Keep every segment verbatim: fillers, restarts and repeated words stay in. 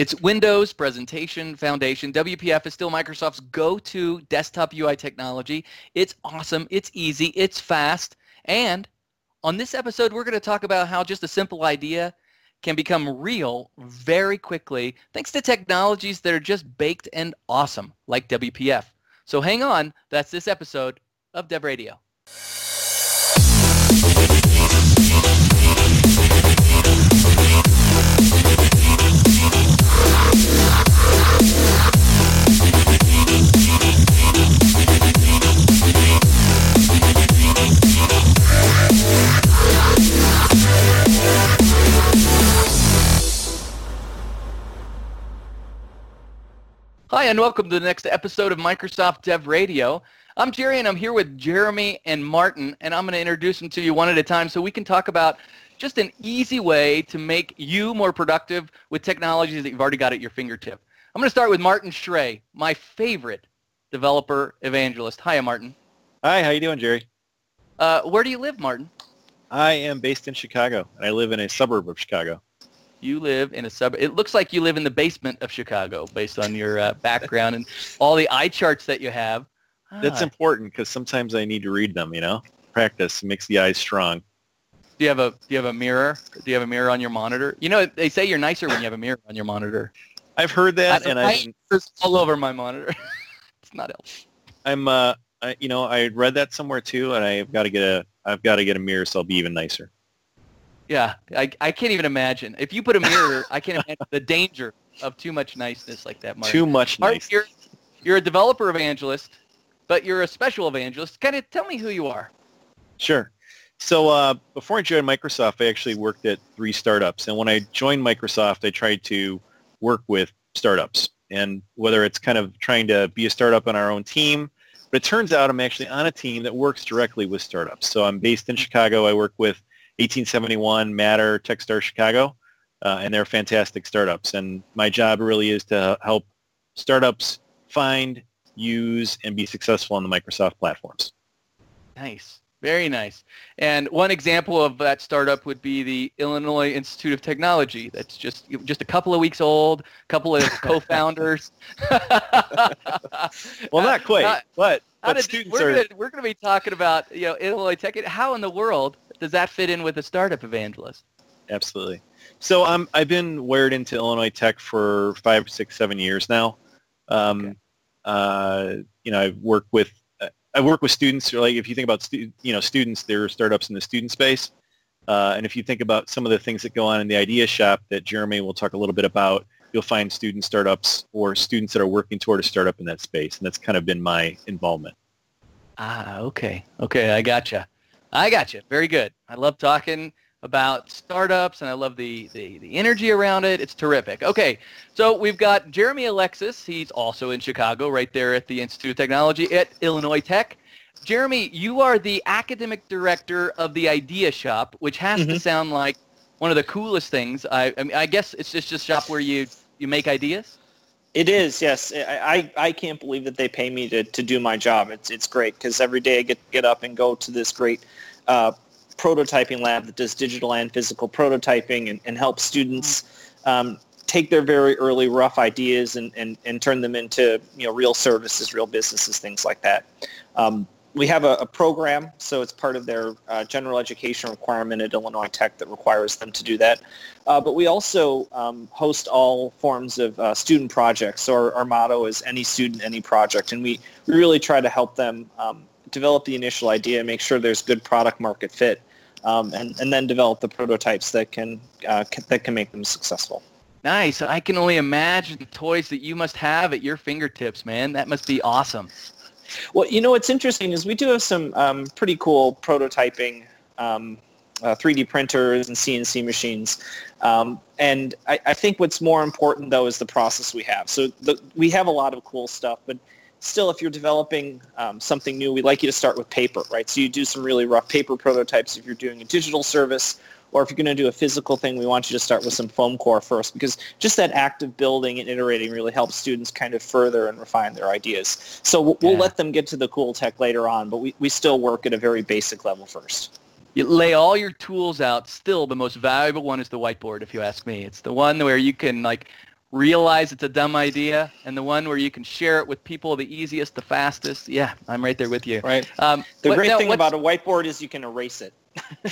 It's Windows Presentation Foundation. W P F is still Microsoft's go-to desktop U I technology. It's awesome. It's easy. It's fast. And on this episode, we're going to talk about how just a simple idea can become real very quickly thanks to technologies that are just baked and awesome, like W P F. So hang on. That's this episode of Dev Radio. Hi, and welcome to the next episode of Microsoft Dev Radio. I'm Jerry, and I'm here with Jeremy and Martin, and I'm going to introduce them to you one at a time so we can talk about just an easy way to make you more productive with technologies that you've already got at your fingertip. I'm going to start with Martin Schrey, my favorite developer evangelist. Hiya, Martin. Hi, how you doing, Jerry? Uh, where do you live, Martin? I am based in Chicago, and I live in a suburb of Chicago. You live in a suburb. It looks like you live in the basement of Chicago based on your uh, background and all the eye charts that you have. That's ah. important because sometimes I need to read them, you know? Practice makes the eyes strong. Do you have a do you have a mirror? Do you have a mirror on your monitor? You know, they say you're nicer when you have a mirror on your monitor. I've heard that, I, and I, I it's all over my monitor. It's not helpful. I'm uh I, you know, I read that somewhere too, and I've got to get a I've got to get a mirror so I'll be even nicer. Yeah, I, I can't even imagine. If you put a mirror, I can't imagine the danger of too much niceness like that, Martin. Too much Martin, nice. You're, you're a developer evangelist, but you're a special evangelist. Kind of tell me who you are. Sure. So uh, before I joined Microsoft, I actually worked at three startups. And when I joined Microsoft, I tried to work with startups. And whether it's kind of trying to be a startup on our own team, but it turns out I'm actually on a team that works directly with startups. So I'm based in Chicago. I work with eighteen seventy-one, Matter, Techstars Chicago, uh, and they're fantastic startups. And my job really is to help startups find, use, and be successful on the Microsoft platforms. Nice. Very nice. And one example of that startup would be the Illinois Institute of Technology. That's just just a couple of weeks old, a couple of co-founders. Well, not quite, uh, but, but did, students we're are... Gonna, we're going to be talking about, you know, Illinois Tech. How in the world does that fit in with a startup evangelist? Absolutely. So um, I've been wired into Illinois Tech for five, six, seven years now. Um, okay. uh, you know, I've worked with I work with students. Like if you think about stu- you know students, there are startups in the student space, uh, and if you think about some of the things that go on in the Idea Shop that Jeremy will talk a little bit about, you'll find student startups or students that are working toward a startup in that space, and that's kind of been my involvement. Ah, okay, okay, I gotcha, I gotcha. Very good. I love talking about startups, and I love the, the, the energy around it. It's terrific. Okay, so we've got Jeremy Alexis. He's also in Chicago, right there at the Institute of Technology at Illinois Tech. Jeremy, you are the academic director of the Idea Shop, which has mm-hmm. to sound like one of the coolest things. I, I mean, I guess it's just a shop where you, you make ideas? It is, yes. I, I, I can't believe that they pay me to, to do my job. It's it's great because every day I get get up and go to this great uh, prototyping lab that does digital and physical prototyping and, and helps students um, take their very early rough ideas and, and, and turn them into you know real services, real businesses, things like that. Um, we have a, a program, so it's part of their uh, general education requirement at Illinois Tech that requires them to do that. Uh, but we also um, host all forms of uh, student projects. So our, our motto is any student, any project, and we, we really try to help them um, develop the initial idea, make sure there's good product market fit, um, and, and then develop the prototypes that can, uh, can that can make them successful. Nice. I can only imagine the toys that you must have at your fingertips, man. That must be awesome. Well, you know what's interesting is we do have some um, pretty cool prototyping um, uh, three D printers and C N C machines. Um, and I, I think what's more important, though, is the process we have. So the, we have a lot of cool stuff, but still, if you're developing um, something new, we'd like you to start with paper, right? So you do some really rough paper prototypes if you're doing a digital service, or if you're going to do a physical thing, we want you to start with some foam core first, because just that act of building and iterating really helps students kind of further and refine their ideas. So we'll, yeah. we'll let them get to the cool tech later on, but we, we still work at a very basic level first. You lay all your tools out. Still, the most valuable one is the whiteboard, if you ask me. It's the one where you can like realize it's a dumb idea, and the one where you can share it with people the easiest, the fastest. Yeah, I'm right there with you. Right. Um, the what, great now, thing what's- about a whiteboard is you can erase it.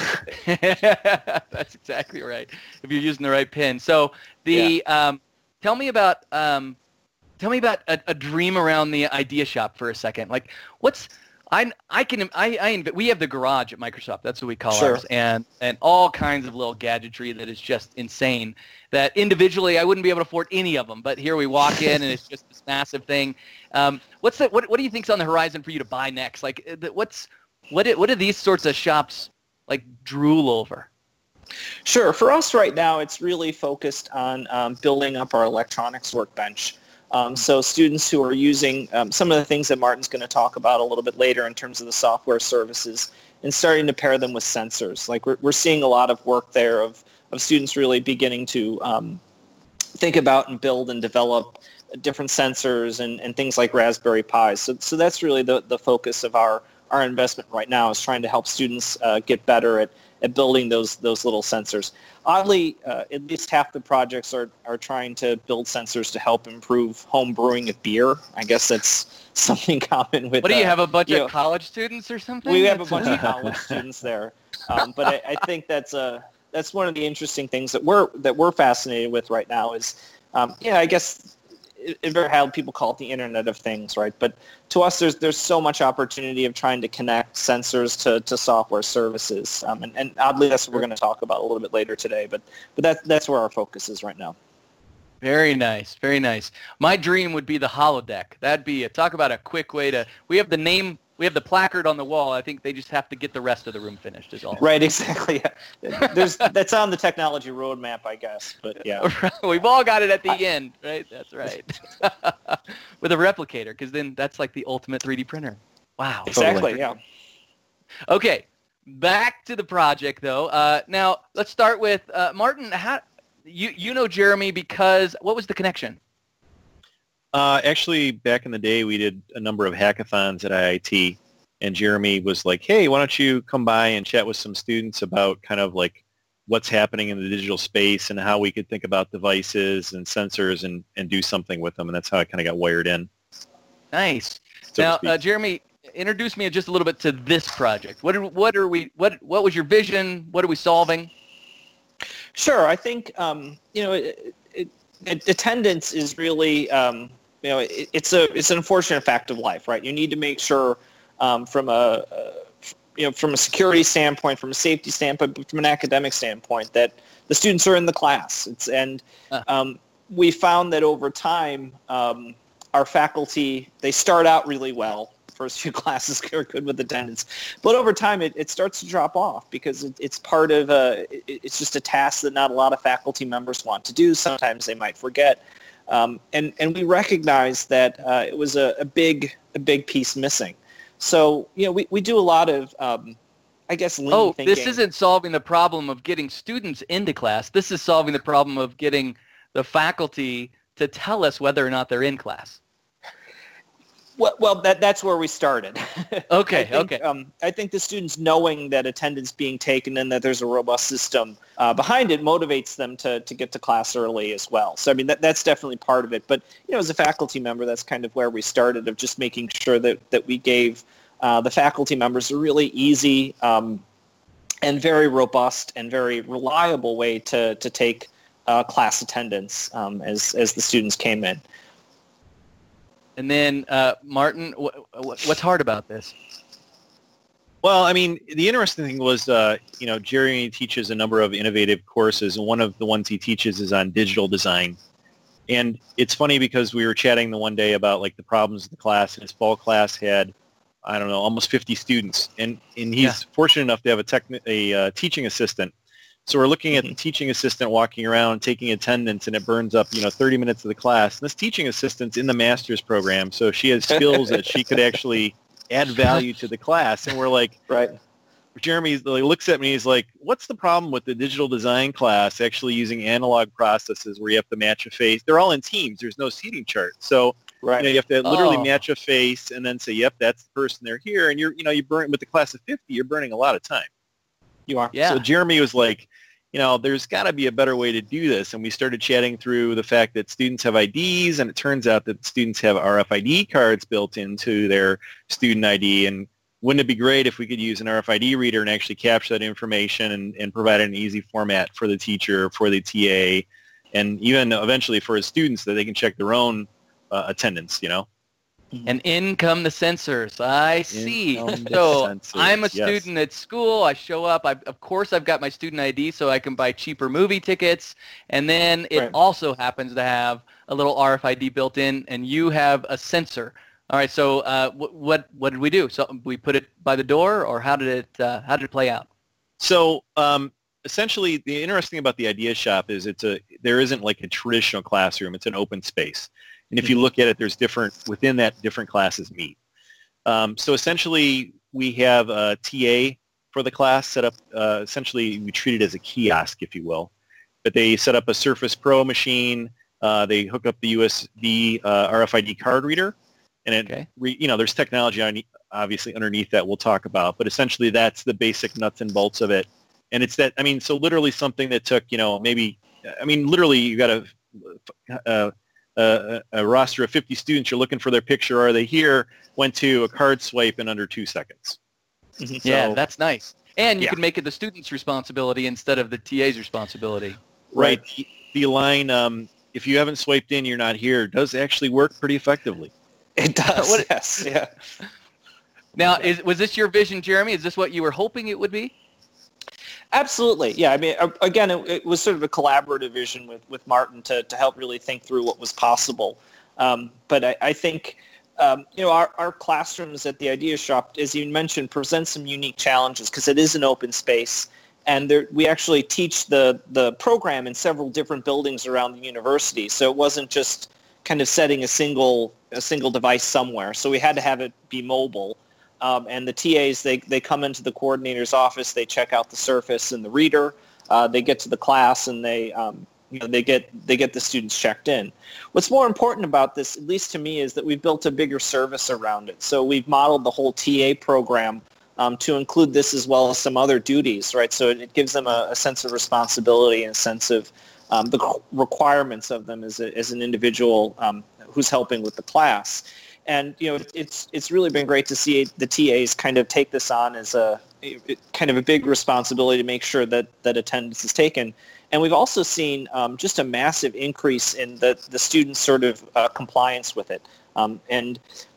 That's exactly right. If you're using the right pen. So the yeah. um, tell me about um, tell me about a, a dream around the idea shop for a second. Like, what's I I can I, I we have the garage at Microsoft. That's what we call sure. ours, and and all kinds of little gadgetry that is just insane. That individually I wouldn't be able to afford any of them, but here we walk in and it's just this massive thing. Um, what's the what what do you think's on the horizon for you to buy next? Like, what's what what are these sorts of shops like drool over? Sure. For us right now, it's really focused on um, building up our electronics workbench. Um, so students who are using um, some of the things that Martin's going to talk about a little bit later in terms of the software services and starting to pair them with sensors. Like we're, we're seeing a lot of work there of, of students really beginning to um, think about and build and develop different sensors and, and things like Raspberry Pis. So, so that's really the, the focus of our our investment right now is trying to help students uh, get better at, at building those those little sensors. Oddly, uh, at least half the projects are, are trying to build sensors to help improve home brewing of beer. I guess that's something common with... What do you uh, have, a bunch of know, college students or something? We have a bunch of college students there. Um, but I, I think that's a, that's one of the interesting things that we're, that we're fascinated with right now is, um, yeah, I guess... It, very how people call it the Internet of Things, right? But to us, there's there's so much opportunity of trying to connect sensors to, to software services, um, and, and oddly, that's what we're going to talk about a little bit later today. But but that's that's where our focus is right now. Very nice, very nice. My dream would be the holodeck. That'd be a, talk about a quick way to. We have the name. We have the placard on the wall. I think they just have to get the rest of the room finished is all. Right, exactly. Yeah. There's, that's on the technology roadmap, I guess. But yeah. We've all got it at the I, end, right? That's right. With a replicator, because then that's like the ultimate three D printer. Wow. Exactly, totally. yeah. Okay, back to the project, though. Uh, now, let's start with, uh, Martin, how, you, you know Jeremy because, what was the connection? Uh, actually, back in the day, we did a number of hackathons at I I T, and Jeremy was like, hey, why don't you come by and chat with some students about kind of like what's happening in the digital space and how we could think about devices and sensors and, and do something with them, and that's how I kind of got wired in. Nice. So now, uh, Jeremy, introduce me just a little bit to this project. What are, what are we, what, what was your vision? What are we solving? Sure. I think, um, you know, it, it, it, attendance is really... Um, You know, it, it's a it's an unfortunate fact of life, right? You need to make sure, um, from a, a you know from a security standpoint, from a safety standpoint, but from an academic standpoint, that the students are in the class. It's and um, we found that over time, um, our faculty they start out really well. First few classes are good with attendance, but over time it, it starts to drop off because it, it's part of a it, it's just a task that not a lot of faculty members want to do. Sometimes they might forget. Um, and, and we recognized that uh, it was a, a big a big piece missing. So, you know, we, we do a lot of, um, I guess, lean oh, thinking. This isn't solving the problem of getting students into class. This is solving the problem of getting the faculty to tell us whether or not they're in class. Well, well that, that's where we started. Okay, I think, okay. Um, I think the students knowing that attendance being taken and that there's a robust system uh, behind it motivates them to, to get to class early as well. So, I mean, that, that's definitely part of it. But, you know, as a faculty member, that's kind of where we started, of just making sure that, that we gave uh, the faculty members a really easy um, and very robust and very reliable way to, to take uh, class attendance um, as, as the students came in. And then, uh, Martin, wh- wh- what's hard about this? Well, I mean, the interesting thing was, uh, you know, Jeremy teaches a number of innovative courses, and one of the ones he teaches is on digital design. And it's funny because we were chatting the one day about, like, the problems of the class, and his fall class had, I don't know, almost fifty students. And, and he's Yeah. fortunate enough to have a, techni- a uh, teaching assistant. So we're looking at the teaching assistant walking around, taking attendance, and it burns up, you know, thirty minutes of the class. And this teaching assistant's in the master's program, so she has skills that she could actually add value to the class. And we're like, right. Jeremy like, looks at me, he's like, what's the problem with the digital design class actually using analog processes where you have to match a face? They're all in teams. There's no seating chart. So Right. you know, you have to literally Oh. match a face and then say, yep, that's the person. They're here. And you're, you know, you burn with the class of fifty, you're burning a lot of time. You are. Yeah. So Jeremy was like, you know, there's got to be a better way to do this. And we started chatting through the fact that students have I Ds, and it turns out that students have R F I D cards built into their student I D. And wouldn't it be great if we could use an R F I D reader and actually capture that information and, and provide an easy format for the teacher, for the T A, and even eventually for the students that they can check their own uh, attendance, you know? And in come the sensors. I see. In come the So sensors, I'm a yes. student at school. I show up. I, of course, I've got my student I D so I can buy cheaper movie tickets. And then it Right. also happens to have a little R F I D built in, and you have a sensor. All right. So uh, what, what what did we do? So we put it by the door, or how did it uh, how did it play out? So um, essentially, the interesting thing about the Idea Shop is it's a there isn't like a traditional classroom. It's an open space. And if you look at it, there's different, within that, different classes meet. Um, so essentially, we have a T A for the class set up, uh, essentially, we treat it as a kiosk, if you will. But they set up a Surface Pro machine. Uh, they hook up the U S B uh, R F I D card reader. And, it, Okay. re, you know, there's technology on, obviously underneath that we'll talk about. But essentially, that's the basic nuts and bolts of it. And it's that, I mean, so literally something that took, you know, maybe, I mean, literally, you got to... Uh, A, a roster of fifty students, you're looking for their picture, are they here, went to a card swipe in under two seconds. Mhm. Yeah, So- that's nice. And you Yeah. can make it the student's responsibility instead of the T A's responsibility. Right. The, the line, um, if you haven't swiped in, you're not here, does actually work pretty effectively. It does. What- Yes. Yeah. Now, is was this your vision, Jeremy? Is this what you were hoping it would be? Absolutely. Yeah. I mean, a- again, it, it was sort of a collaborative vision with, with Martin to, to help really think through what was possible. Um, but I, I think, um, you know, our, our classrooms at the Idea Shop, as you mentioned, present some unique challenges because it is an open space. And there, we actually teach the, the program in several different buildings around the university. So it wasn't just kind of setting a single a single device somewhere. So we had to have it be mobile. Um, and the T As, they, they come into the coordinator's office, they check out the Surface and the reader, uh, they get to the class, and they um, you know, they get they get the students checked in. What's more important about this, at least to me, is that we've built a bigger service around it. So we've modeled the whole T A program um, to include this as well as some other duties, right? So it, it gives them a, a sense of responsibility and a sense of um, the requirements of them as, a, as an individual um, who's helping with the class. And, you know, it's it's really been great to see the T As kind of take this on as a kind of a big responsibility to make sure that, that attendance is taken. And we've also seen um, just a massive increase in the, the students' sort of uh, compliance with it. Um, and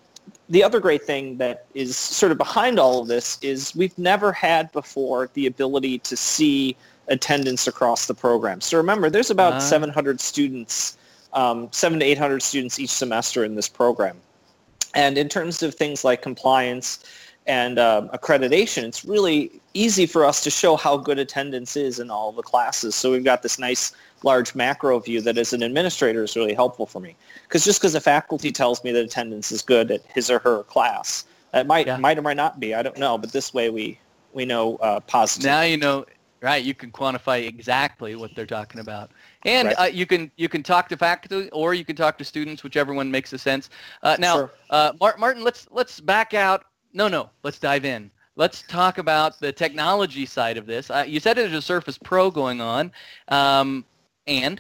the other great thing that is sort of behind all of this is we've never had before the ability to see attendance across the program. So remember, there's about Uh. seven hundred students, um, seven to eight hundred students each semester in this program. And in terms of things like compliance and um, accreditation, it's really easy for us to show how good attendance is in all the classes. So we've got this nice large macro view that as an administrator is really helpful for me. Because just because a faculty tells me that attendance is good at his or her class, it might, Yeah. might or might not be, I don't know. But this way we, we know uh, positive. Now you know, right? You can quantify exactly what they're talking about, and Right. uh, you can you can talk to faculty or you can talk to students, whichever one makes a sense. Uh, now, Sure. uh, Mar- Martin, let's let's back out. No, no, let's dive in. Let's talk about the technology side of this. Uh, you said there's a Surface Pro going on, um, and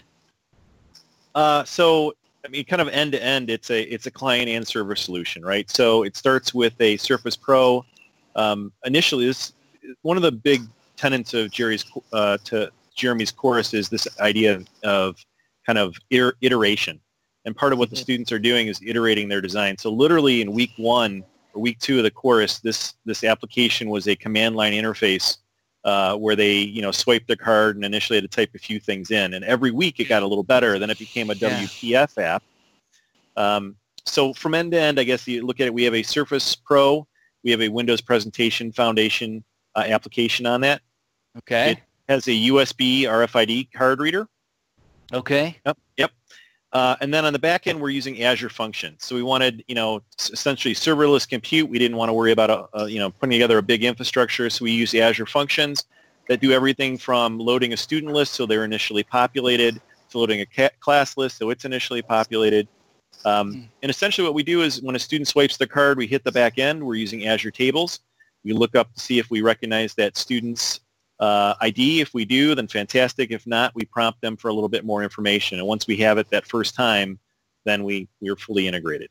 Uh, so, I mean, kind of end to end, it's a it's a client and server solution, right? So it starts with a Surface Pro. Um, initially, this one of the big tenets of Jerry's uh, to Jeremy's course is this idea of kind of iter- iteration, and part of what the students are doing is iterating their design. So literally in week one or week two of the course, this this application was a command line interface uh, where they you know swiped their card and initially had to type a few things in, and every week it got a little better. Then it became a Yeah. W P F app. Um, so from end to end, I guess you look at it, we have a Surface Pro, we have a Windows Presentation Foundation uh, application on that. okay, It has a U S B R F I D card reader. okay, Yep. Yep. Uh, and then on the back end, we're using Azure Functions. So we wanted, you know, s- essentially serverless compute. We didn't want to worry about, a, a, you know, putting together a big infrastructure. So we use Azure Functions that do everything from loading a student list so they're initially populated to loading a ca- class list so it's initially populated. Um, Mm. and essentially what we do is when a student swipes the card, we hit the back end. We're using Azure Tables. We look up to see if we recognize that student's uh, I D. If we do, then fantastic. If not, we prompt them for a little bit more information. And once we have it that first time, then we, we're fully integrated.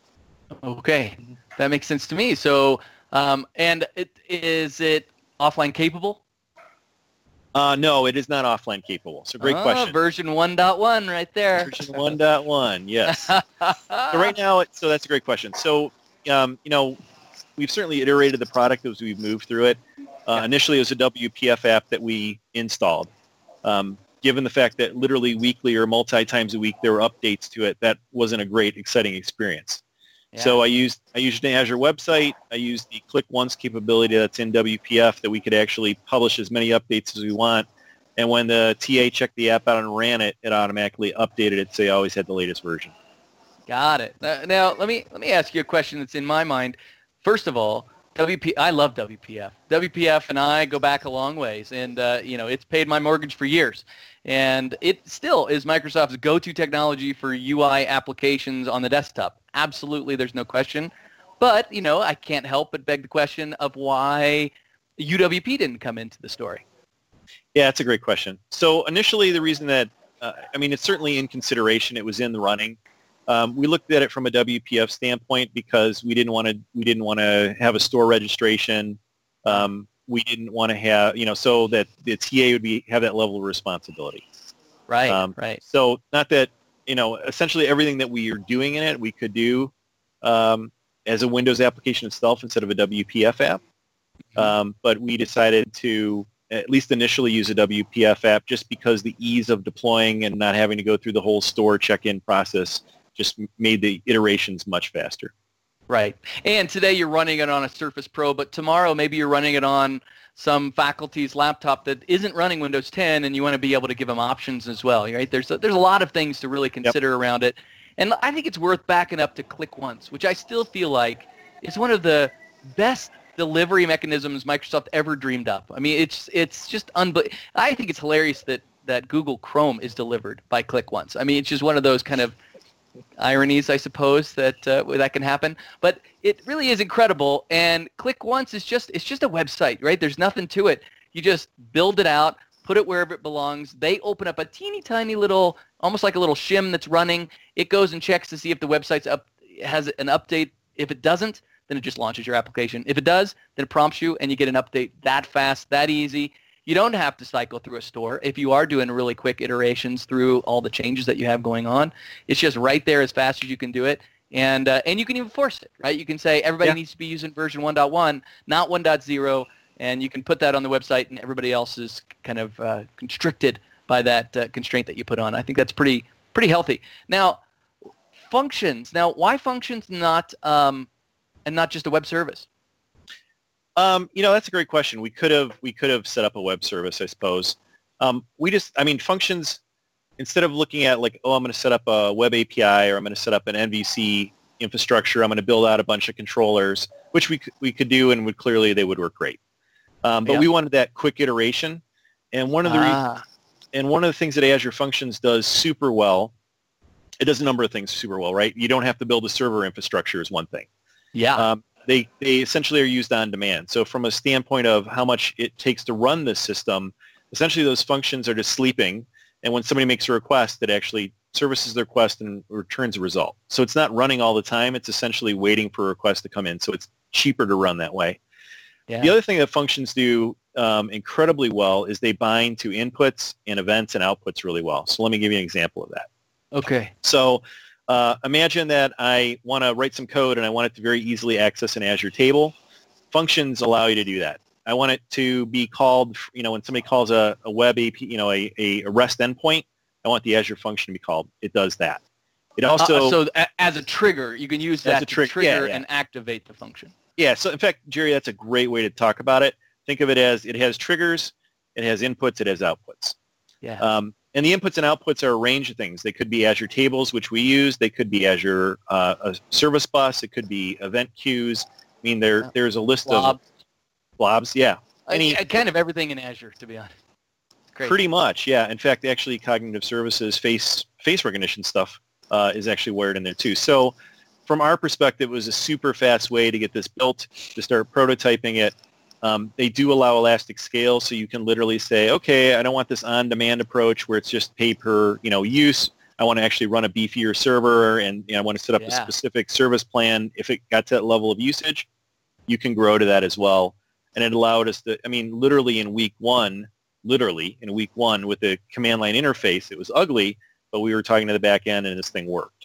Okay, that makes sense to me. So, um, and it, is it offline capable? Uh, no, it is not offline capable. So great oh, question. Version one point one right there. Version one point one, yes. So right now, it, so that's a great question. So, um, you know, we've certainly iterated the product as we've moved through it. Uh, yeah. Initially, it was a W P F app that we installed. Um, given the fact that literally weekly or multi times a week there were updates to it, that wasn't a great, exciting experience. Yeah. So I used I used an Azure website. I used the Click Once capability that's in W P F that we could actually publish as many updates as we want. And when the T A checked the app out and ran it, it automatically updated it so you always had the latest version. Got it. Uh, now let me let me ask you a question that's in my mind. First of all, W P I love W P F. W P F and I go back a long ways, and uh, you know it's paid my mortgage for years. And it still is Microsoft's go-to technology for U I applications on the desktop. Absolutely, there's no question. But, you know, I can't help but beg the question of why U W P didn't come into the story. Yeah, that's a great question. So initially the reason that, uh, I mean, it's certainly in consideration. It was in the running. Um, we looked at it from a W P F standpoint because we didn't want to we didn't want to have a store registration. Um, we didn't want to have, you know, so that the T A would be have that level of responsibility. Right, um, right. So not that, you know, essentially everything that we are doing in it, we could do um, as a Windows application itself instead of a W P F app. Mm-hmm. Um, but we decided to at least initially use a W P F app just because the ease of deploying and not having to go through the whole store check-in process just made the iterations much faster. Right. And today you're running it on a Surface Pro, but tomorrow maybe you're running it on some faculty's laptop that isn't running Windows ten, and you want to be able to give them options as well, right? There's a, there's a lot of things to really consider yep. around it. And I think it's worth backing up to Click Once, which I still feel like is one of the best delivery mechanisms Microsoft ever dreamed up. I mean, it's it's just unbelievable. I think it's hilarious that, that Google Chrome is delivered by Click Once. I mean, it's just one of those kind of ironies, I suppose, that uh, that can happen, but it really is incredible. And Click Once is just it's just a website, right? There's nothing to it. You just build it out, put it wherever it belongs. They open up a teeny tiny little, almost like a little shim that's running. It goes and checks to see if the website's up has an update. If it doesn't, then it just launches your application. If it does, then it prompts you, and you get an update that fast, that easy. You don't have to cycle through a store if you are doing really quick iterations through all the changes that you have going on. It's just right there as fast as you can do it. And uh, and you can even force it, right? You can say everybody yeah. needs to be using version one point one, not one point zero, and you can put that on the website, and everybody else is kind of uh, constricted by that uh, constraint that you put on. I think that's pretty pretty healthy. Now, functions. Now, why functions not um, and not just a web service? Um, you know, that's a great question. We could have we could have set up a web service, I suppose. Um, we just, I mean, functions, instead of looking at like, oh, I'm going to set up a web A P I or I'm going to set up an M V C infrastructure, I'm going to build out a bunch of controllers, which we we could do and would clearly they would work great. Um, but yeah. we wanted that quick iteration, and one of the ah. re- and one of the things that Azure Functions does super well, it does a number of things super well, right? You don't have to build a server infrastructure is one thing. Yeah. Um, They, they essentially are used on demand. So from a standpoint of how much it takes to run this system, essentially those functions are just sleeping, and when somebody makes a request, it actually services the request and returns a result. So it's not running all the time. It's essentially waiting for a request to come in. So it's cheaper to run that way. Yeah. The other thing that functions do um, incredibly well is they bind to inputs and events and outputs really well. So let me give you an example of that. Okay. So Uh, imagine that I want to write some code and I want it to very easily access an Azure table. Functions allow you to do that. I want it to be called, you know, when somebody calls a, a web A P I, you know, a, a REST endpoint, I want the Azure function to be called. It does that. It also uh, so a, as a trigger, you can use that to trig- trigger yeah, yeah. and activate the function. Yeah. So in fact, Jerry, that's a great way to talk about it. Think of it as it has triggers, it has inputs, it has outputs. Yeah. Um, And the inputs and outputs are a range of things. They could be Azure Tables, which we use. They could be Azure uh, a Service Bus. It could be event queues. I mean, there there's a list blobs. of blobs. Yeah, Any I, I kind of everything in Azure, to be honest. Great. Pretty much, yeah. In fact, actually, Cognitive Services face face recognition stuff uh, is actually wired in there too. So, from our perspective, it was a super fast way to get this built, to start prototyping it, Um, they do allow elastic scale, so you can literally say, okay, I don't want this on-demand approach where it's just pay per, you know, use. I want to actually run a beefier server, and you know, I want to set up Yeah. a specific service plan. If it got to that level of usage, you can grow to that as well. And it allowed us to, I mean, literally in week one, literally in week one with the command line interface, it was ugly, but we were talking to the back end, and this thing worked.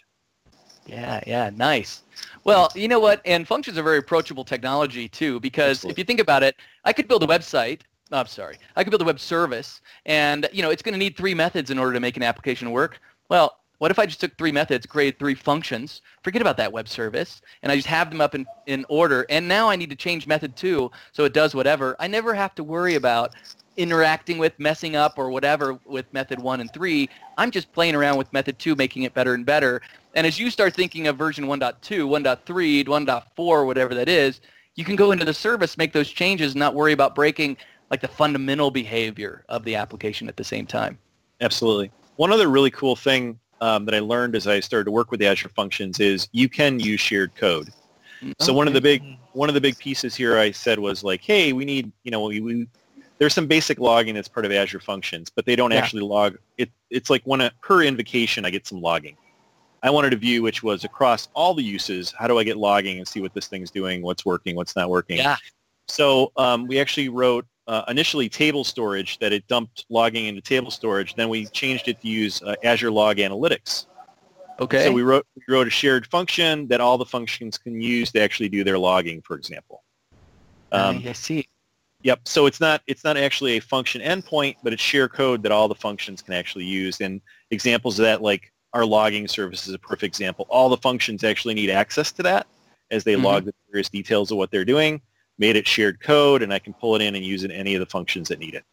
Yeah, yeah, nice. Well, you know what? And functions are very approachable technology too, because Absolutely. if you think about it, I could build a website. No, I'm sorry. I could build a web service, and you know, it's going to need three methods in order to make an application work. Well, what if I just took three methods, created three functions, forget about that web service, and I just have them up in, in order, and now I need to change method two so it does whatever. I never have to worry about interacting with, messing up, or whatever with method one and three. I'm just playing around with method two, making it better and better. And as you start thinking of version one point two, one point three, one point four, whatever that is, you can go into the service, make those changes, and not worry about breaking like the fundamental behavior of the application at the same time. Absolutely. One other really cool thing um, that I learned as I started to work with Azure Functions is you can use shared code. So one of the big one of the big pieces here I said was like, hey, we need, you know, we, we there's some basic logging that's part of Azure Functions, but they don't Yeah. actually log. It, it's like when a, per invocation I get some logging. I wanted a view which was across all the uses. How do I get logging and see what this thing's doing, what's working, what's not working? Yeah. So um, we actually wrote uh, initially table storage that it dumped logging into table storage. Then we changed it to use uh, Azure Log Analytics. Okay. So we wrote we wrote a shared function that all the functions can use to actually do their logging, for example. Um, I see. Yep. So it's not it's not actually a function endpoint, but it's shared code that all the functions can actually use. And examples of that, like our logging service, is a perfect example. All the functions actually need access to that as they Mhm. log the various details of what they're doing. Made it shared code, and I can pull it in and use it in any of the functions that need it.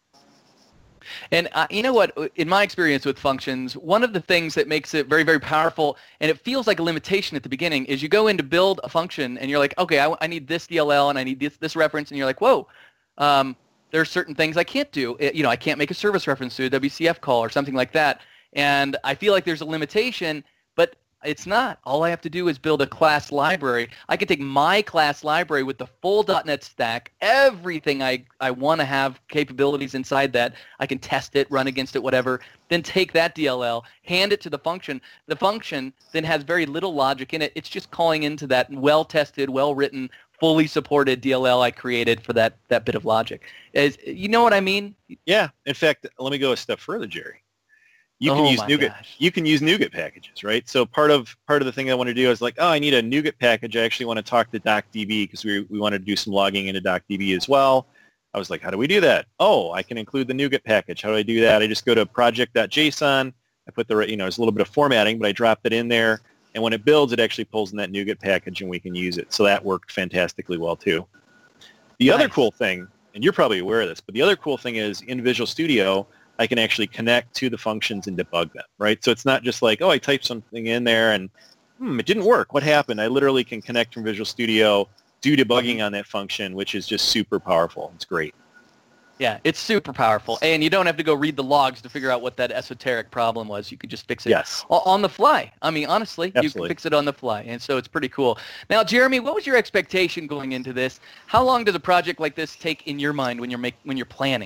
And uh, you know what? In my experience with functions, one of the things that makes it very, very powerful, and it feels like a limitation at the beginning, is you go in to build a function, and you're like, okay, I, I need this D L L, and I need this, this reference, and you're like, whoa, um, there are certain things I can't do. It, you know, I can't make a service reference to a W C F call or something like that. And I feel like there's a limitation, but it's not. All I have to do is build a class library. I can take my class library with the full dot net stack, everything I, I want to have capabilities inside that. I can test it, run against it, whatever. Then take that D L L, hand it to the function. The function then has very little logic in it. It's just calling into that well-tested, well-written, fully supported D L L I created for that, that bit of logic. Is, you know what I mean? Yeah. In fact, let me go a step further, Jerry. You can Oh use my NuGet. gosh. You can use NuGet packages, right? So part of part of the thing I want to do is like, oh, I need a NuGet package. I actually want to talk to DocDB because we we want to do some logging into DocDB as well. I was like, how do we do that? Oh, I can include the NuGet package. How do I do that? I just go to project.json. I put the, you know, there's a little bit of formatting, but I dropped it in there. And when it builds, it actually pulls in that NuGet package and we can use it. So that worked fantastically well too. The Nice. other cool thing, and you're probably aware of this, but the other cool thing is in Visual Studio, I can actually connect to the functions and debug them, right? So it's not just like, oh, I typed something in there and hmm, it didn't work. What happened? I literally can connect from Visual Studio, do debugging on that function, which is just super powerful. It's great. Yeah, it's super powerful. And you don't have to go read the logs to figure out what that esoteric problem was. You could just fix it Yes. o- on the fly. I mean, honestly, you can Absolutely. fix it on the fly. And so it's pretty cool. Now, Jeremy, what was your expectation going into this? How long does a project like this take in your mind when you're make, when you're planning?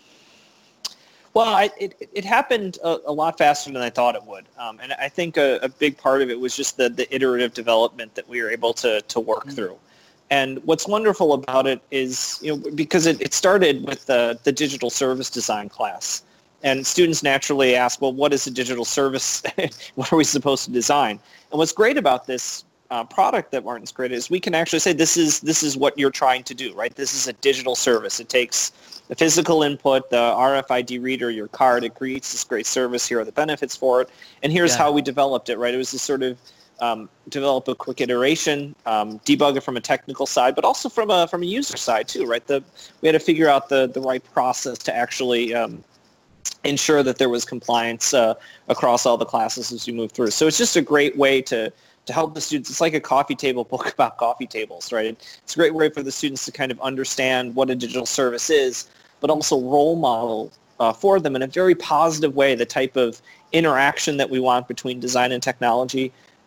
Well, I, it it happened a, a lot faster than I thought it would, um, and I think a, a big part of it was just the, the iterative development that we were able to to work Mm-hmm. through. And what's wonderful about it is, you know, because it, it started with the the digital service design class, and students naturally ask, well, what is a digital service? What are we supposed to design? And what's great about this uh, product that Martin's created is we can actually say this is this is what you're trying to do, right? This is a digital service. It takes the physical input, the R F I D reader, your card. It creates this great service. Here are the benefits for it, and here's Yeah. how we developed it. Right? It was this sort of um, develop a quick iteration, um, debug it from a technical side, but also from a from a user side too. Right? The we had to figure out the the right process to actually um, ensure that there was compliance uh, across all the classes as we move through. So it's just a great way to to help the students. It's like a coffee table book about coffee tables, right? It's a great way for the students to kind of understand what a digital service is, but also role model uh, for them in a very positive way the type of interaction that we want between design and technology.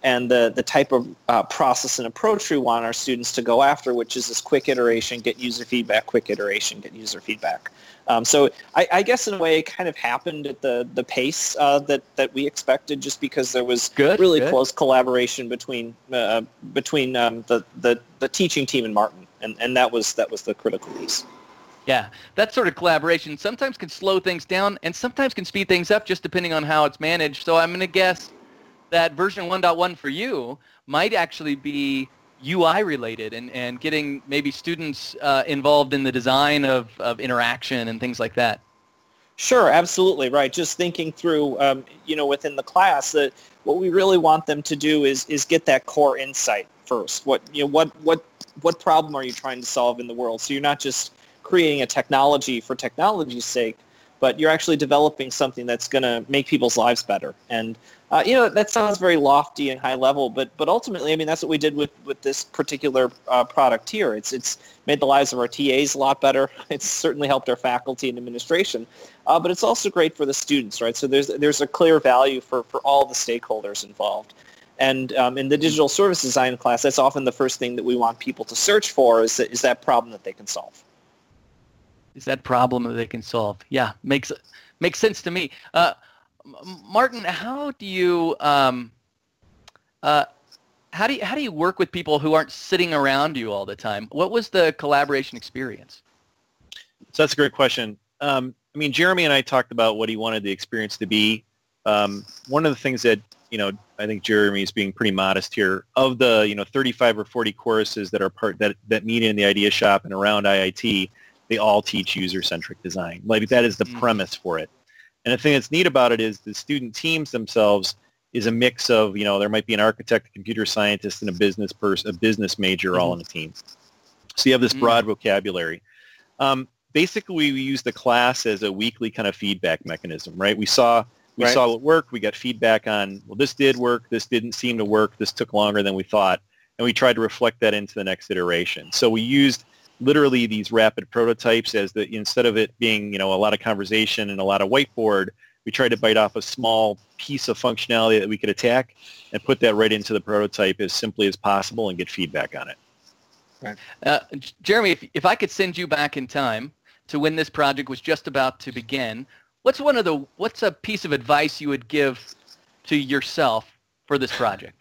and the, the type of uh, process and approach we want our students to go after, which is this quick iteration, get user feedback, quick iteration, get user feedback. Um, so I, I guess in a way it kind of happened at the, the pace uh, that, that we expected, just because there was good, really good. close collaboration between uh, between um, the, the, the teaching team and Martin, and, and that was that was the critical piece. Yeah, that sort of collaboration sometimes can slow things down and sometimes can speed things up just depending on how it's managed. So I'm going to guess that version one point one for you might actually be U I related and, and getting maybe students uh, involved in the design of, of interaction and things like that. Sure, absolutely, right. Just thinking through, um, you know, within the class, that what we really want them to do is is get that core insight first. What you know, what what what problem are you trying to solve in the world? So you're not just creating a technology for technology's sake, but you're actually developing something that's going to make people's lives better. And uh, you know, that sounds very lofty and high level, but but ultimately, I mean, that's what we did with, with this particular uh, product here. It's it's made the lives of our T As a lot better. It's certainly helped our faculty and administration, uh, but it's also great for the students, right? So there's there's a clear value for, for all the stakeholders involved. And um, in the digital service design class, that's often the first thing that we want people to search for is that, is that problem that they can solve. Is that problem that they can solve? Yeah, makes makes sense to me. Uh, Martin, how do you um, uh, how do you, how do you work with people who aren't sitting around you all the time? What was the collaboration experience? So that's a great question. Um, I mean, Jeremy and I talked about what he wanted the experience to be. Um, one of the things that, you know, I think Jeremy is being pretty modest here. Of the, you know, thirty-five or forty courses that are part that that meet in the Idea Shop and around I I T, they all teach user-centric design. Like, that is the mm. premise for it. And the thing that's neat about it is the student teams themselves is a mix of, you know, there might be an architect, a computer scientist, and a business person, a business major mm-hmm. all in a team. So you have this mm. broad vocabulary. Um, basically, we use the class as a weekly kind of feedback mechanism, right? We saw we right. saw what worked. We got feedback on, well, this did work. This didn't seem to work. This took longer than we thought. And we tried to reflect that into the next iteration. So we used literally these rapid prototypes as the, instead of it being, you know, a lot of conversation and a lot of whiteboard, we tried to bite off a small piece of functionality that we could attack and put that right into the prototype as simply as possible and get feedback on it. Right. Uh, Jeremy, if, if I could send you back in time to when this project was just about to begin, what's one of the, what's a piece of advice you would give to yourself for this project?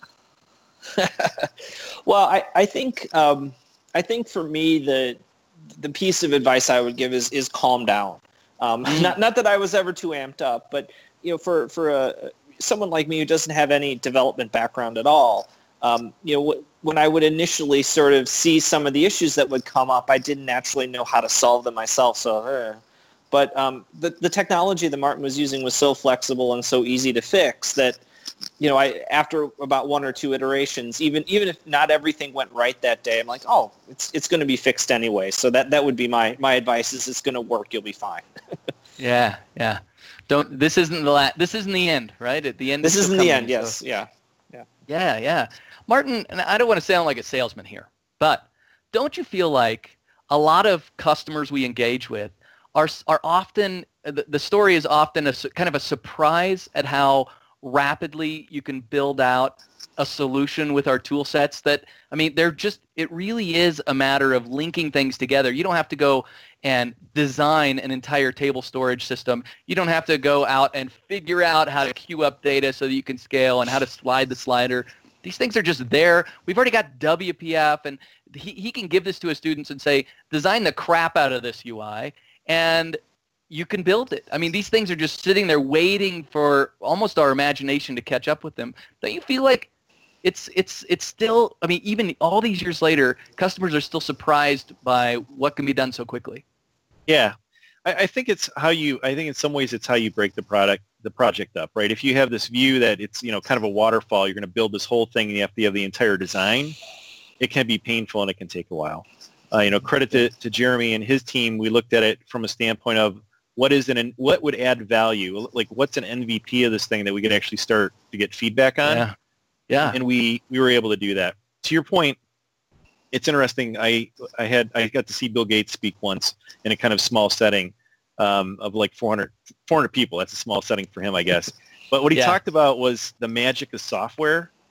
Well, I, I think, um, I think for me, the the piece of advice I would give is is calm down. Um, mm. Not not that I was ever too amped up, but you know, for for a, someone like me who doesn't have any development background at all, um, you know, w- when I would initially sort of see some of the issues that would come up, I didn't actually know how to solve them myself. So, uh, but um, the the technology that Martin was using was so flexible and so easy to fix that, you know, I after about one or two iterations, even even if not everything went right that day, I'm like, oh, it's it's going to be fixed anyway. So that, that would be my, my advice: is it's going to work. You'll be fine. yeah, yeah. Don't. This isn't the la- This isn't the end, right? At the end. This isn't coming, the end. Yes. So. Yeah. Yeah. Yeah. Yeah. Martin, and I don't want to sound like a salesman here, but don't you feel like a lot of customers we engage with are are often the, the story is often a kind of a surprise at how rapidly you can build out a solution with our tool sets that, I mean, they're just, it really is a matter of linking things together. You don't have to go and design an entire table storage system. You don't have to go out and figure out how to queue up data so that you can scale and how to slide the slider. These things are just there. We've already got W P F, and he, he can give this to his students and say, design the crap out of this U I, and you can build it. I mean, these things are just sitting there waiting for almost our imagination to catch up with them. Don't you feel like it's it's it's still, I mean, even all these years later, customers are still surprised by what can be done so quickly? Yeah. I, I think it's how you, I think in some ways it's how you break the product, the project up, right? If you have this view that it's, you know, kind of a waterfall, you're going to build this whole thing and you have to have the entire design, it can be painful and it can take a while. Uh, you know, credit to, to Jeremy and his team. We looked at it from a standpoint of, What is an what would add value? Like, what's an M V P of this thing that we could actually start to get feedback on? Yeah, yeah. And we, we were able to do that. To your point, it's interesting. I I had I got to see Bill Gates speak once in a kind of small setting um, of like four hundred, four hundred people. That's a small setting for him, I guess. But what he yeah. talked about was the magic of software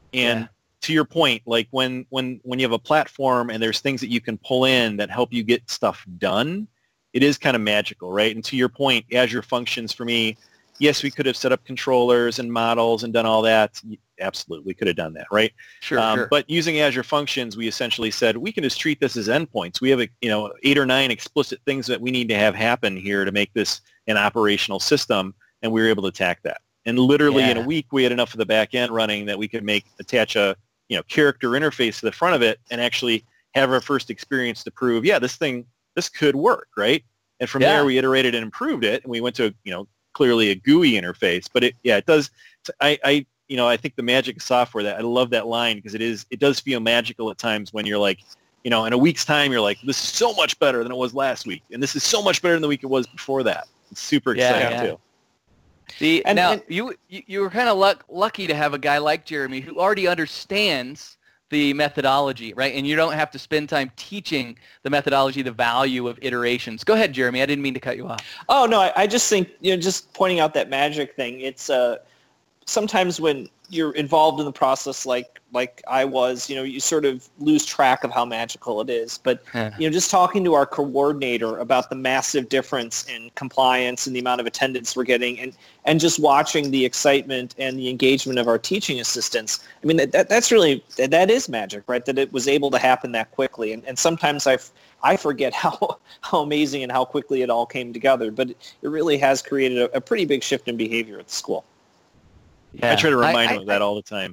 And Yeah. to your point, like when, when, when you have a platform and there's things that you can pull in that help you get stuff done, it is kind of magical, right? And to your point, Azure Functions for me, yes, we could have set up controllers and models and done all that. Absolutely, we could have done that, right? Sure, um, sure. But using Azure Functions, we essentially said we can just treat this as endpoints. We have, a, you know, eight or nine explicit things that we need to have happen here to make this an operational system, and we were able to attack that. And literally Yeah. in a week, we had enough of the back end running that we could make attach a, you know, character interface to the front of it and actually have our first experience to prove, yeah, this thing, this could work, right? And from Yeah. there, we iterated and improved it, and we went to, you know, clearly a G U I interface. But it, yeah, it does. I, I, you know, I think the magic of software, that I love that line because it is, it does feel magical at times when you're like, you know, in a week's time, you're like, this is so much better than it was last week, and this is so much better than the week it was before that. It's super Yeah, exciting yeah. too. The, And- now, and- you, you you were kind of luck, lucky to have a guy like Jeremy who already understands the methodology, right? And you don't have to spend time teaching the methodology, the value of iterations. Go ahead, Jeremy. I didn't mean to cut you off. Oh no, I, I just think, you know, just pointing out that magic thing. It's uh, sometimes when you're involved in the process, like like I was, you know, you sort of lose track of how magical it is. But Yeah. you know, just talking to our coordinator about the massive difference in compliance and the amount of attendance we're getting, and and just watching the excitement and the engagement of our teaching assistants. I mean, that, that that's really that, that is magic, right? That it was able to happen that quickly. And and sometimes I I forget how how amazing and how quickly it all came together. But it really has created a, a pretty big shift in behavior at the school. Yeah. I try to remind I- them I- of that all the time.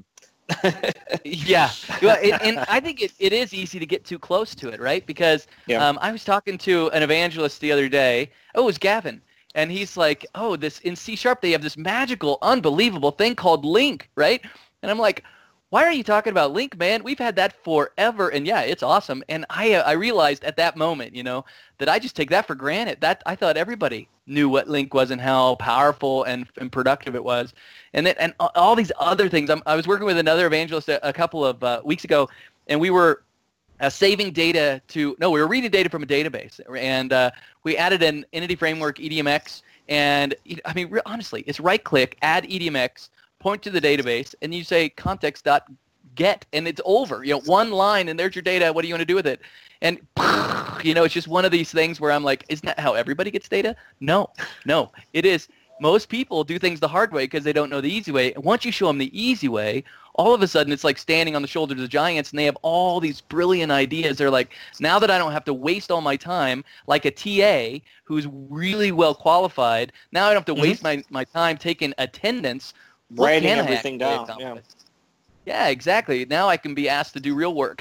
Yeah, well, it, and I think it, it is easy to get too close to it, right? Because Yeah. um, I was talking to an evangelist the other day. Oh, it was Gavin. And he's like, oh, this in C Sharp, they have this magical, unbelievable thing called Link, right? And I'm like, why are you talking about Link, man? We've had that forever. And yeah, it's awesome. And I uh, I realized at that moment, you know, that I just take that for granted. That I thought everybody knew what Link was and how powerful and, and productive it was. And then, and all these other things. I'm, I was working with another evangelist a, a couple of uh, weeks ago, and we were uh, saving data to, no, we were reading data from a database. And uh, we added an Entity Framework, E D M X. And, I mean, re- honestly, it's right-click, add E D M X, point to the database, and you say context.get, and it's over. You know, one line, and there's your data. What do you want to do with it? And, you know, it's just one of these things where I'm like, isn't that how everybody gets data? No, no. It is. Most people do things the hard way because they don't know the easy way. And once you show them the easy way, all of a sudden it's like standing on the shoulders of giants, and they have all these brilliant ideas. They're like, now that I don't have to waste all my time like a T A who's really well qualified, now I don't have to Mhm. waste my, my time taking attendance. What Writing can I everything actually down, accomplish? Yeah, exactly. Now I can be asked to do real work.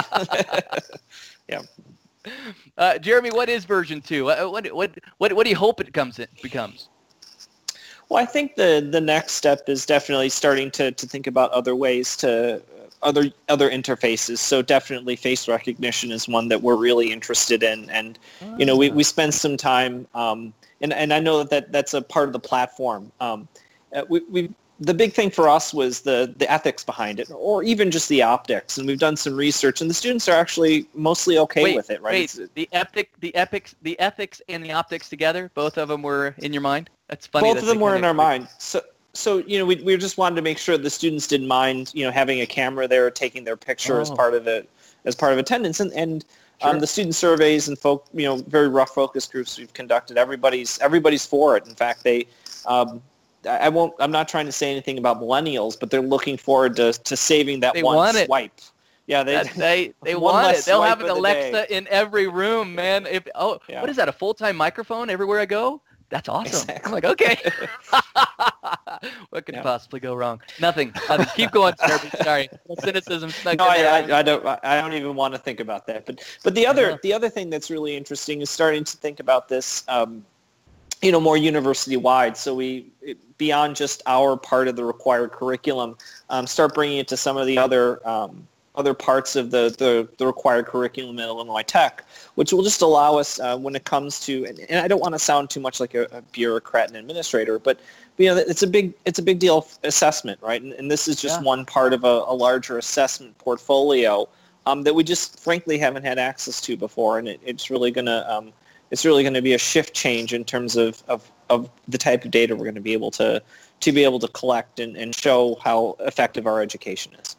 Yeah. Uh, Jeremy, what is version two? Uh, What, what, what, what do you hope it comes it becomes? Well, I think the the next step is definitely starting to, to think about other ways to other other interfaces. So definitely face recognition is one that we're really interested in, and you know we, we spend some time, um, and and I know that, that that's a part of the platform. Um, uh, we we the big thing for us was the the ethics behind it, or even just the optics, and we've done some research, and the students are actually mostly okay wait, with it, right? Wait, It's- the epic, the epics, the ethics, and the optics together. Both of them were in your mind. That's funny. Both that of them they were in kinda- our mind. So, so you know, we we just wanted to make sure the students didn't mind, you know, having a camera there, taking their picture as Oh. part of it, as part of attendance, and and Sure. um, the student surveys and folk, you know, very rough focus groups we've conducted. Everybody's everybody's for it. In fact, they. Um, I I won't. I'm not trying to say anything about millennials, but they're looking forward to to saving that They one want it. swipe. Yeah, they. That- they they One want less it. They'll have swipe an of the day. Alexa in every room, man. If oh, Yeah. what is that? A full time microphone everywhere I go? That's awesome. Exactly. I'm like, okay. What could Yeah. possibly go wrong? Nothing. Nothing. Keep going, Jeremy. Sorry, cynicism snuck No, in there. I, I, I don't. I don't even want to think about that. But but the other Yeah. the other thing that's really interesting is starting to think about this, um, you know, more university wide. So we it, beyond just our part of the required curriculum, um, start bringing it to some of the other um, other parts of the, the the required curriculum at Illinois Tech, which will just allow us uh, when it comes to. And, and I don't want to sound too much like a, a bureaucrat and administrator, but you know, it's a big it's a big deal assessment, right? And, and this is just Yeah. one part of a, a larger assessment portfolio um, that we just frankly haven't had access to before, and it, it's really gonna um, it's really gonna be a shift change in terms of, of, of the type of data we're going to be able to to be able to collect and, and show how effective our education is.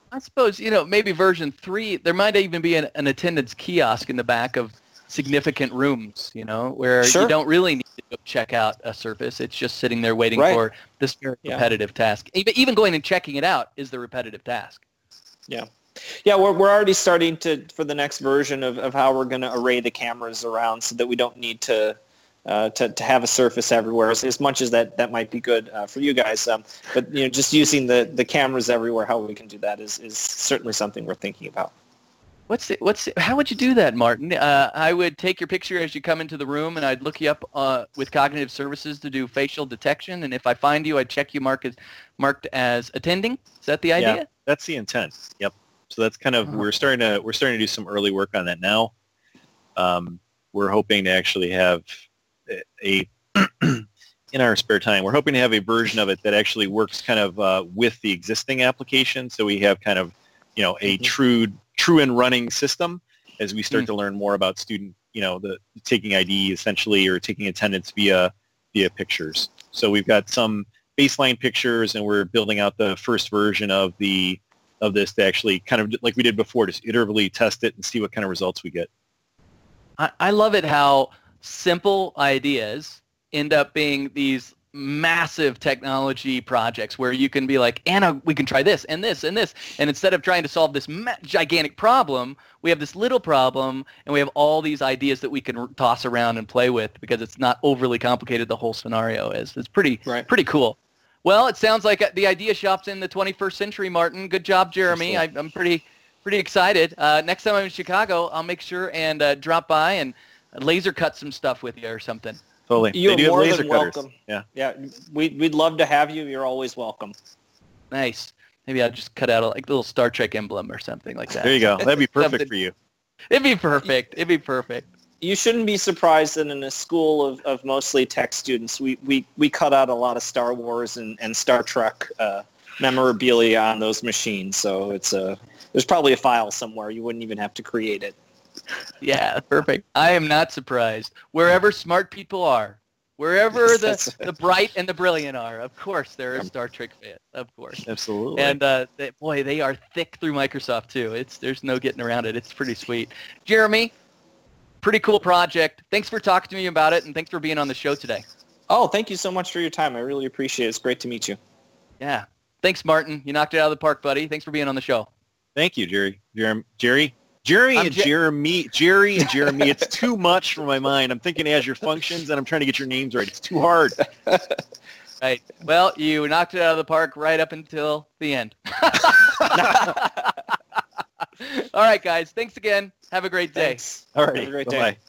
I suppose, you know, maybe version three, there might even be an, an attendance kiosk in the back of significant rooms, you know, where Sure. you don't really need to go check out a surface. It's just sitting there waiting Right. for this very Yeah. repetitive task. Even, even going and checking it out is the repetitive task. Yeah. Yeah, we're, we're already starting to, for the next version of, of how we're going to array the cameras around so that we don't need to uh, to, to have a surface everywhere, as, as much as that, that might be good uh, for you guys. Um, but, you know, just using the, the cameras everywhere, how we can do that is, is certainly something we're thinking about. What's it, what's it, how would you do that, Martin? Uh, I would take your picture as you come into the room, and I'd look you up uh, with Cognitive Services to do facial detection. And if I find you, I'd check you mark as, marked as attending. Is that the idea? Yeah, that's the intent. Yep. So that's kind of, Uh-huh. we're starting to, we're starting to do some early work on that now. Um, we're hoping to actually have a, in our spare time, we're hoping to have a version of it that actually works kind of uh, with the existing application. So we have kind of, you know, a Mhm. true, true and running system as we start Mm. to learn more about student, you know, the taking I D essentially, or taking attendance via, via pictures. So we've got some baseline pictures, and we're building out the first version of the, of this to actually kind of like we did before, just iteratively test it and see what kind of results we get. I, I love it how simple ideas end up being these massive technology projects where you can be like, Anna, we can try this and this and this. And instead of trying to solve this ma- gigantic problem, we have this little problem, and we have all these ideas that we can r- toss around and play with because it's not overly complicated. The whole scenario is. It's pretty, Right. pretty cool. Well, it sounds like the idea shop's in the twenty-first century, Martin. Good job, Jeremy. I, I'm pretty, pretty excited. Uh, next time I'm in Chicago, I'll make sure and uh, drop by and laser cut some stuff with you or something. Totally. You're They do have more laser than cutters. welcome. Yeah. Yeah, we, we'd love to have you. You're always welcome. Nice. Maybe I'll just cut out a like, little Star Trek emblem or something like that. There you go. That'd be perfect Something- for you. It'd be perfect. It'd be perfect. You shouldn't be surprised that in a school of, of mostly tech students, we, we, we cut out a lot of Star Wars and, and Star Trek uh, memorabilia on those machines. So it's a, there's probably a file somewhere. You wouldn't even have to create it. Yeah, perfect. I am not surprised. Wherever smart people are, wherever Yes, the, that's- the bright and the brilliant are, of course there are Star Trek fans. Of course. Absolutely. And uh, they, boy, they are thick through Microsoft too. It's there's no getting around it. It's pretty sweet. Jeremy, pretty cool project. Thanks for talking to me about it, and thanks for being on the show today. Oh, thank you so much for your time. I really appreciate it. It's great to meet you. Yeah. Thanks, Martin. You knocked it out of the park, buddy. Thanks for being on the show. Thank you, Jerry. Jeremy, Jerry, Jerry, I'm and Je- Jeremy, Jerry and Jeremy. It's too much for my mind. I'm thinking Azure Functions, and I'm trying to get your names right. It's too hard. Right. Well, you knocked it out of the park right up until the end. All right, guys. Thanks again. Have a great day. Thanks. All Have right. a great Bye-bye. day.